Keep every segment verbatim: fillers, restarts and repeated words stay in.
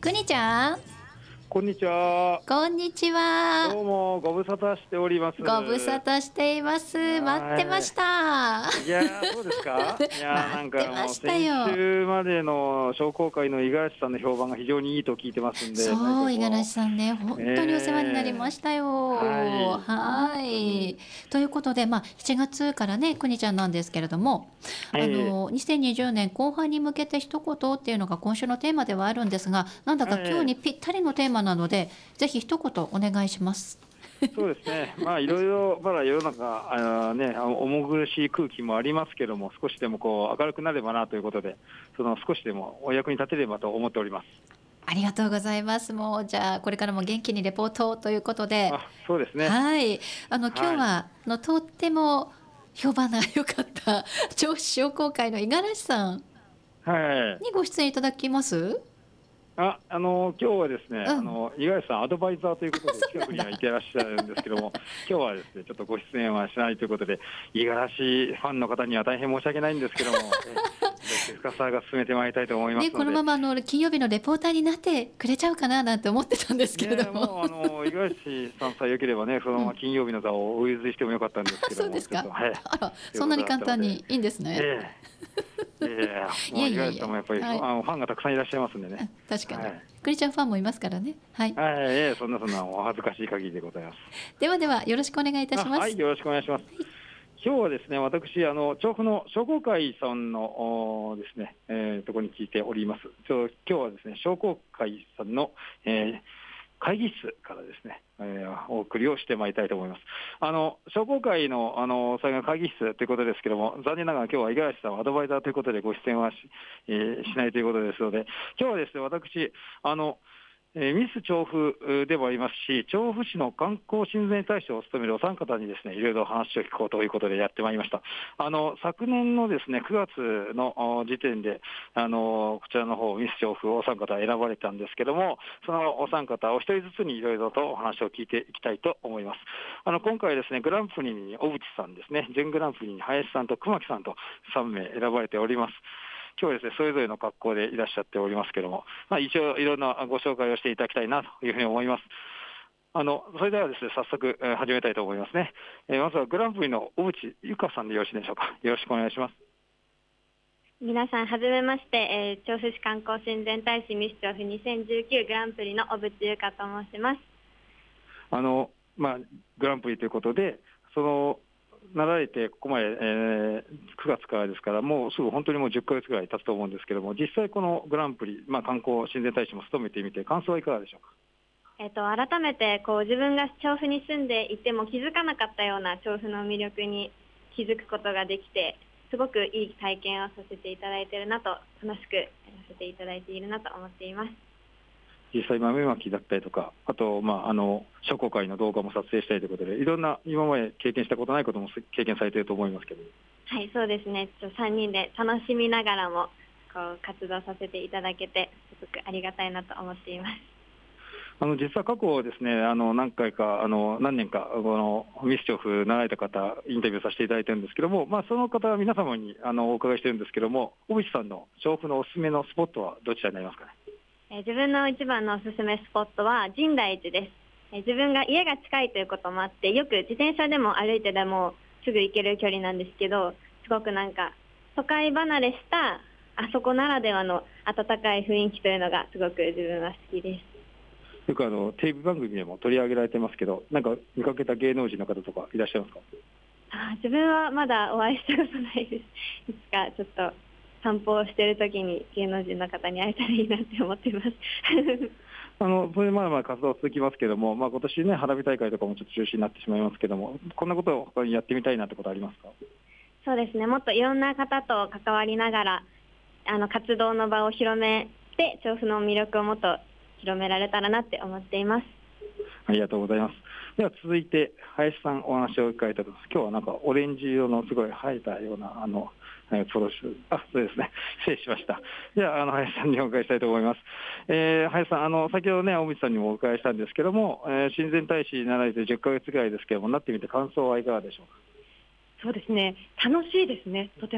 くにちゃん、 こんにちは。 こんにちは。 どうもご無沙汰しております。 ご無沙汰しています。待ってました。 いやー、そうですか。いやー、なんかもう先週までの商工会の五十嵐さんの評判が非常にいいと聞いてますんで。 そう、五十嵐さんね、本当にお世話になりましたよ。 はい。 はい。ということで、まあしちがつからね、くにちゃんなんですけれども、あのにせんにじゅうねん後半に向けて一言っていうのが今週のテーマではあるんですが、なんだか今日にぴったりのテーマなので、ぜひ一言お願いします。 そうですね。まあいろいろまだ世の中あね、重苦しい空気もありますけども、少しでもこう明るくなればなということで、その少しでもお役に立てればと思っております。 ありがとうございます。もうじゃあこれからも元気にレポートということで、 あ、そうですね。 はい、あの今日はのとっても評判が良かった銚子商工会の五十嵐さんにご出演いただきます。 あ、あの今日はですね、うん、あの五十嵐さんアドバイザーということで近くにはいてらっしゃるんですけども、今日はですねちょっとご出演はしないということで、五十嵐ファンの方には大変申し訳ないんですけども、深沢が進めてまいりたいと思いますので、 ね、このままあの金曜日のレポーターになってくれちゃうかななんて思ってたんですけれども、 ね、もうあの五十嵐さんさえ良ければね、そのまま金曜日の座をお譲りしてもよかったんですけども、 そうですか。 はい、 あら、そんなに簡単にいいんですね。 ええ、いやいや、もう五十嵐さんもやっぱり、はい、あのファンがたくさんいらっしゃいますんでね。 確かに。くにちゃんファンもいますからね。はい。 はい、ええ、そんなそんなお恥ずかしい限りでございます。 ではではよろしくお願いいたします。 はい、よろしくお願いします。はい、今日はですね、私あの調布の商工会さんのですね、えー、ところに聞いております。今日はですね、商工会さんの、えー会議室からですね、えー、お送りをしてまいりたいと思います。あの商工会のあのそれが会議室ということですけども、残念ながら今日は五十嵐さんはアドバイザーということでご出演は し,、えー、しないということですので、今日はですね、私あのえー、ミス調布でもありますし、調布市の観光親善大使を務めるお三方にですね、いろいろ話を聞こうということでやってまいりました。あの昨年のですねくがつの時点であのこちらの方ミス調布お三方選ばれたんですけども、そのお三方お一人ずつにいろいろとお話を聞いていきたいと思います。あの今回ですね、グランプリに小渕さんですね、準グランプリに林さんと熊木さんとさんめい選ばれております。今日はですね、それぞれの格好でいらっしゃっておりますけれども、まあ、一応いろんなご紹介をしていただきたいなというふうに思います。あのそれではですね、早速、えー、始めたいと思いますね。えー、まずはグランプリの小渕由香さんでよろしいでしょうか。よろしくお願いします。 皆さんはじめまして、えー、調布市観光親善大使ミス調布にせんじゅうきゅうグランプリの小渕由香と申します。 あの、まあ、グランプリということで、そのなられてここまで、えー、くがつからですから、もうすぐ本当にもうじゅっかげつぐらい経つと思うんですけども、実際このグランプリ、まあ、観光親善大使も務めてみて感想はいかがでしょうか。 えっと、改めてこう自分が調布に住んでいても気づかなかったような調布の魅力に気づくことができて、すごくいい体験をさせていただいているなと、楽しくやらせていただいているなと思っています。 実際豆まきだったりとか、あと、まあ、あの商工会の動画も撮影したりということで、いろんな今まで経験したことないことも経験されていると思いますけど。 はい、そうですね。さんにんで楽しみながらもこう活動させていただけて、すごくありがたいなと思っています。 あの実は過去ですね、あの何回かあの何年かこのミス調布なられた方インタビューさせていただいてるんですけども、まあ、その方は皆様にあのお伺いしてるんですけども、小渕さんの調布のおすすめのスポットはどちらになりますかね。 えー、自分の一番のおすすめスポットは深大寺です。えー、自分が家が近いということもあって、よく自転車でも歩いてでもすぐ行ける距離なんですけど、すごくなんか都会離れしたあそこならではの温かい雰囲気というのがすごく自分は好きです。 よくあのテレビ番組でも取り上げられてますけど、なんか見かけた芸能人の方とかいらっしゃいますか。 あ、自分はまだお会いしたことないです。いつかちょっと散歩をしているときに芸能人の方に会えたらいいなって思っています。 あのそれまだまだ活動続きますけども、まあ、今年ね花火大会とかもちょっと中止になってしまいますけども、こんなことを他にやってみたいなってことありますか。 そうですね、もっといろんな方と関わりながらあの活動の場を広めて、調布の魅力をもっと広められたらなって思っています。 ありがとうございます。では続いて林さんお話を伺いたいと思います。今日はなんかオレンジ色のすごい生えたようなあのプロシュあそうですね失礼しました。ではあの林さんにお伺いしたいと思います。えー、林さん、あの先ほどね小渕さんにもお伺いしたんですけども、えー、親善大使になられてじゅっかげつぐらいですけども、なってみて感想はいかがでしょうか。 そうですね、楽しいですね、とても。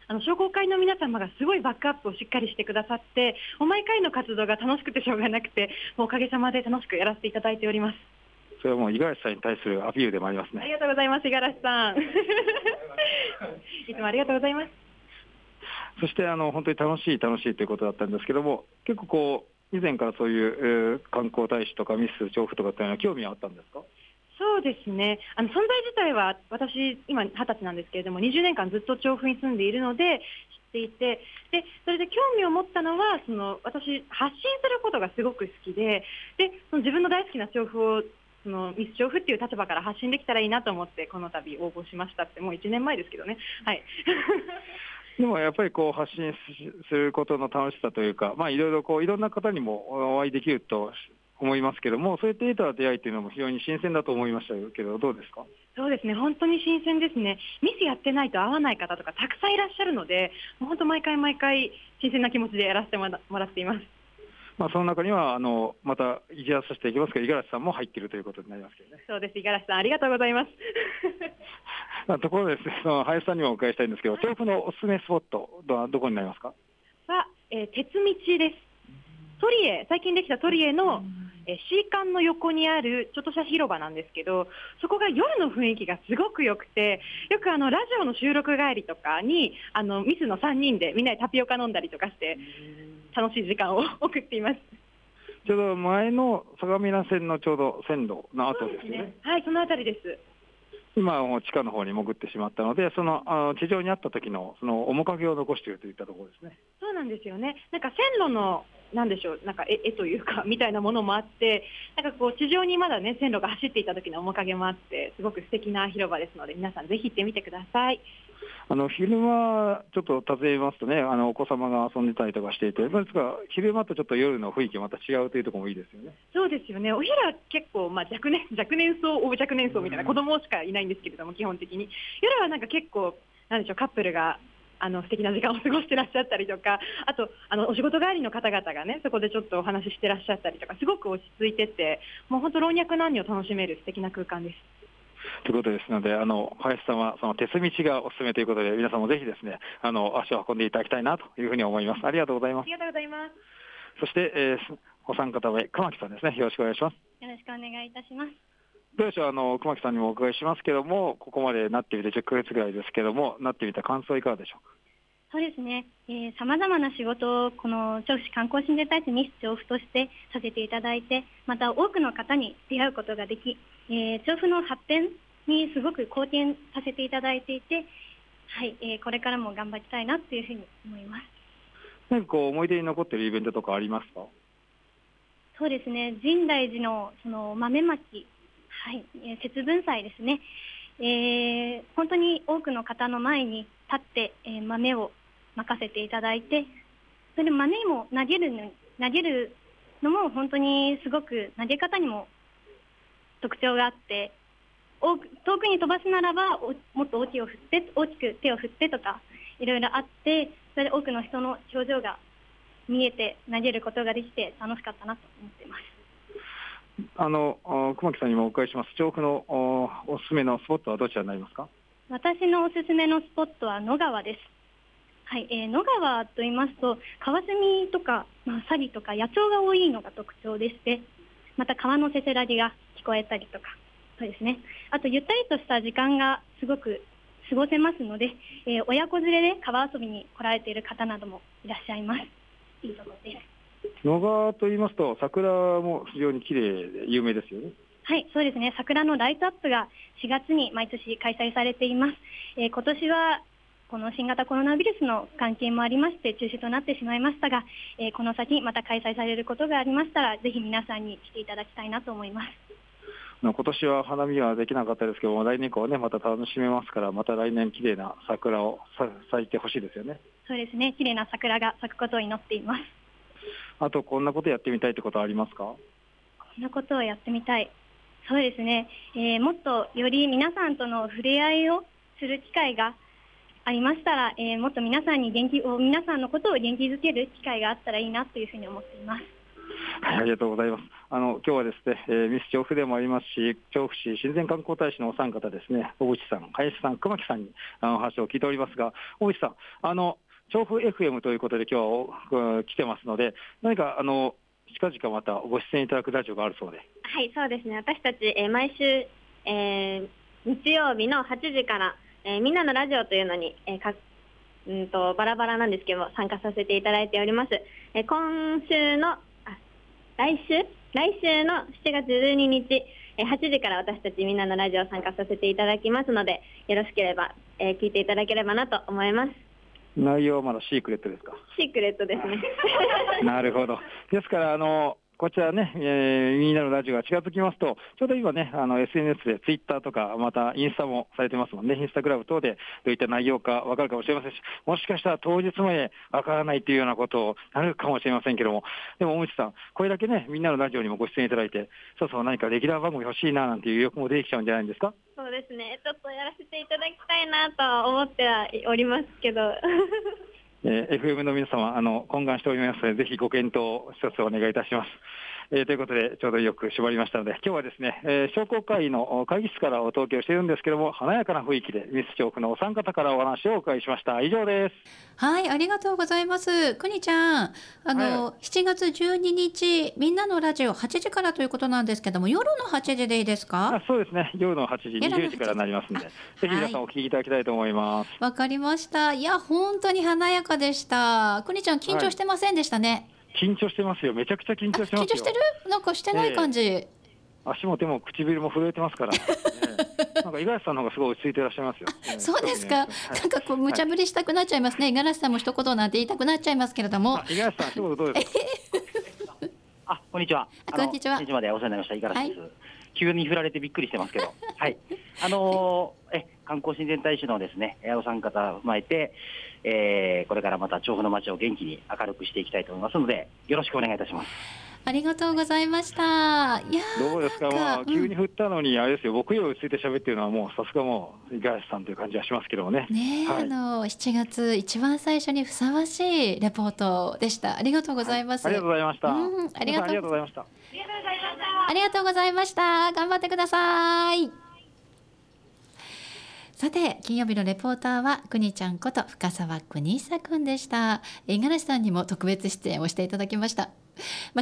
あの商工会の皆様がすごいバックアップをしっかりしてくださって、もう毎回の活動が楽しくてしょうがなくて、もうおかげさまで楽しくやらせていただいております。 それはもう五十嵐さんに対するアピールでもありますね。 ありがとうございます、五十嵐さん。いつもありがとうございます。 そしてあの本当に楽しい楽しいということだったんですけども、結構こう以前からそういう、えー、観光大使とかミス調布とかっていうのは興味はあったんですか？ そうですね、あの存在自体は私今はたちなんですけれども、にじゅうねんかんずっと調布に住んでいるので知っていて、でそれで興味を持ったのは、その私発信することがすごく好きで、でその自分の大好きな調布をそのミス調布っていう立場から発信できたらいいなと思ってこの度応募しましたって、もういちねんまえですけどね。はいでもやっぱりこう発信することの楽しさというか、まあ、いろいろこういろんな方にもお会いできると思いますけども、そういった得た出会いというのも非常に新鮮だと思いましたけど、どうですか？ そうですね、本当に新鮮ですね。ミスやってないと会わない方とかたくさんいらっしゃるので、もう本当毎回毎回新鮮な気持ちでやらせてもらっています。 まあ、その中にはあのまたいじらさせていきますけど、五十嵐さんも入っているということになりますけどね。 そうです、五十嵐さんありがとうございます。 まあ、ところでですね、その林さんにもお伺いしたいんですけど、調布のおすすめスポットはどこになりますか？ は、えー、鉄道です。トリエ、最近できたトリエの、えー、シーカンの横にあるちょっとした広場なんですけど、そこが夜の雰囲気がすごく良くて、よくあのラジオの収録帰りとかにあのミスのさんにんでみんなでタピオカ飲んだりとかして楽しい時間を送っています。 ちょうど前の相模原線のちょうど線路の後ですね。 ね、はい、そのあたりです。 今はもう地下の方に潜ってしまったので、そのあの地上にあった時のその面影を残しているといったところですね。 そうなんですよね。なんか線路のなんでしょう、なんか絵、絵というかみたいなものもあって、なんかこう地上にまだね線路が走っていた時の面影もあって、すごく素敵な広場ですので、皆さんぜひ行ってみてください。 あの昼間ちょっと訪ねますとね、あのお子様が遊んでたりとかしていて、ですが昼間とちょっと夜の雰囲気また違うというところもいいですよね。 そうですよね。お昼は結構、まあ、若年若年層大若年層みたいな子供しかいないんですけれども、基本的に夜はなんか結構なんでしょう、カップルがあの素敵な時間を過ごしてらっしゃったりとか、あとあのお仕事帰りの方々がねそこでちょっとお話ししてらっしゃったりとか、すごく落ち着いてて、もう本当老若男女を楽しめる素敵な空間です。 ということですので、あの林さんはその鉄道がおすすめということで、皆さんもぜひですね、あの足を運んでいただきたいなというふうに思います。ありがとうございます。 ありがとうございます。 そして、えー、お三方目、熊木さんですね。よろしくお願いします。 よろしくお願いいたします。 どうでしょう、あの熊木さんにもお伺いしますけども、ここまでなってみてじゅっかげつぐらいですけども、なってみた感想いかがでしょうか？ そうですね、さまざまな仕事をこの調布市観光親善大使ミス調布としてさせていただいて、また多くの方に出会うことができ、えー、調布の発展にすごく貢献させていただいていて、はい、えー、これからも頑張りたいなというふうに思います。 何かこう思い出に残っているイベントとかありますか？ そうですね、深大寺のその豆まき、はい、えー、節分祭ですね、えー、本当に多くの方の前に立って、えー、豆をまかせていただいて、それで豆も投げるの投げるのも本当にすごく投げ方にも特徴があって、多く遠くに飛ばすならばもっと大きいを振って大きく手を振ってとかいろいろあって、それで多くの人の表情が見えて投げることができて楽しかったなと思っています。 あの熊木さんにもお伺いします。調布の お, おすすめのスポットはどちらになりますか？ 私のおすすめのスポットは野川です。はい、えー、野川と言いますとカワセミとか、まあ、サギとか野鳥が多いのが特徴でして、また川のせせらぎが聞こえたりとか、そうですね、あとゆったりとした時間がすごく過ごせますので、えー、親子連れで川遊びに来られている方などもいらっしゃいます。いいところです。 野川と言いますと桜も非常に綺麗で有名ですよね。 はい、そうですね、桜のライトアップがしがつに毎年開催されています。えー、今年はこの新型コロナウイルスの関係もありまして中止となってしまいましたが、えー、この先また開催されることがありましたらぜひ皆さんに来ていただきたいなと思います。 今年は花見はできなかったですけども、来年以降はねまた楽しめますから、また来年綺麗な桜を咲いてほしいですよね。 そうですね、綺麗な桜が咲くことを祈っています。 あとこんなことやってみたいってことはありますか？ こんなことをやってみたい、そうですね、えー、もっとより皆さんとの触れ合いをする機会がありましたら、えー、もっと皆さんに元気を皆さんのことを元気づける機会があったらいいなというふうに思っています。 はい、ありりがとうございます。あの今日はですね、えー、ミス調布でもありますし、調布市親善観光大使のお三方ですね、小渕さん、林さん、熊木さんにあの話を聞いておりますが、小渕さん、あの調布 エフエム ということで今日は来てますので、何かあの近々またご出演いただくラジオがあるそうで。 はい、そうですね。私たち、えー、毎週、えー、日曜日のはちじから、えー、みんなのラジオというのに、えーかうんとバラバラなんですけど参加させていただいております。えー、今週のあ来週来週のしちがつじゅうににち、えー、はちじから私たちみんなのラジオ参加させていただきますので、よろしければ、えー、聞いていただければなと思います。 内容はまだシークレットですか？ シークレットですね。 なるほど。ですからあのこちらね、えー、みんなのラジオが近づきますと、ちょうど今ね、あの エスエヌエス でツイッターとか、またインスタもされてますもんね、インスタグラム等でどういった内容か分かるかもしれませんし、もしかしたら当日まで分からないというようなことをなるかもしれませんけども、でも大渕さん、これだけね、みんなのラジオにもご出演いただいて、そうそう何かレギュラー番組欲しいななんていう欲も出てきちゃうんじゃないんですか？ そうですね、ちょっとやらせていただきたいなとは思ってはおりますけど。 えー、エフエム の皆様、あの懇願しておりますので、ぜひご検討一つお願いいたします。えー、ということで、ちょうどよく絞りましたので、今日はですね、えー、商工会の会議室からお届けをしているんですけども、華やかな雰囲気でミス調布のお三方からお話をお伺いしました。以上です。 はい、ありがとうございます。くにちゃん、あの、はい、しちがつじゅうににち、みんなのラジオはちじからということなんですけども、夜のはちじでいいですか？ あ、そうですね、夜のはちじ、にじゅうじからになりますので、ぜひ皆さんお聞きいただきたいと思います。 わ、はい、かりました。いや、本当に華やかでした。くにちゃん、緊張してませんでしたね？はい、 緊張してますよ。めちゃくちゃ緊張してますよ。 緊張してる？なんかしてない感じ。えー足も手も唇も震えてますから、ね、なんか五十嵐さんの方がすごい落ち着いていらっしゃいますよ。 そうですか、ね、はい、なんかこう無茶ぶりしたくなっちゃいますね、五十嵐さんも一言なんて言いたくなっちゃいますけれども。 五十嵐さん、一言どうですか？ あ、こんにちは。 こんにちは。 いちじまでお世話になりました五十嵐です、はい、急に振られてびっくりしてますけど、はい、あのー、え観光親善大使のですね、お三方を踏まえて、えー、これからまた調布の街を元気に明るくしていきたいと思いますので、よろしくお願いいたします。 ありがとうございました。いやどうですか、まあ、急に振ったのにあれですよ、僕より落ち着いて喋ってるのはもうさすがもう五十嵐さんという感じはしますけどもね。 ね、はい、あのしちがつ一番最初にふさわしいレポートでした。ありがとうございます。 はい、ありがとうございました。 うん、ありがとうございました。 ありがとうございました。頑張ってください。さて、金曜日のレポーターはくにちゃんこと深澤邦久くんでした。五十嵐さんにも特別出演をしていただきました。